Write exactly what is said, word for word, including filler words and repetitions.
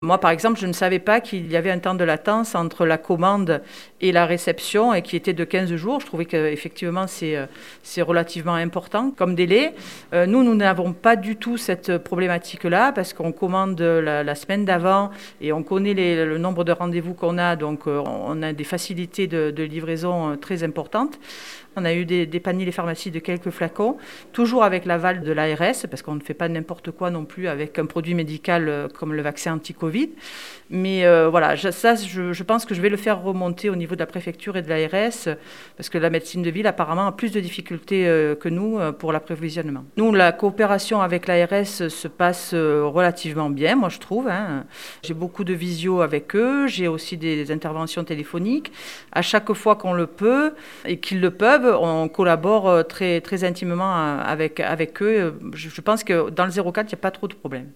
Moi, par exemple, je ne savais pas qu'il y avait un temps de latence entre la commande et la réception et qui était de quinze jours. Je trouvais qu'effectivement, c'est, euh, c'est relativement important comme délai. Euh, nous, nous n'avons pas du tout cette problématique-là parce qu'on commande la, la semaine d'avant et on connaît les- le nombre de rendez-vous qu'on a, donc euh, on a des facilités de, de livraison euh, très importantes. On a eu des, dépanné les pharmacies de quelques flacons, toujours avec l'aval de l'A R S, parce qu'on ne fait pas n'importe quoi non plus avec un produit médical euh, comme le vaccin anti-Covid. Mais euh, voilà, je- ça, je, je pense que je vais le faire remonter au niveau de la préfecture et de l'A R S, parce que la médecine de ville, apparemment, a plus de difficultés euh, que nous euh, pour l'approvisionnement. Nous, la coopération avec l'A R S se passe euh, relativement bien, moi, je trouve, hein. J'ai beaucoup de visio avec eux, j'ai aussi des interventions téléphoniques. À chaque fois qu'on le peut et qu'ils le peuvent, on collabore euh, très, très intimement euh, avec, avec eux. Je, je pense que dans le zéro quatre, il n'y a pas trop de problèmes.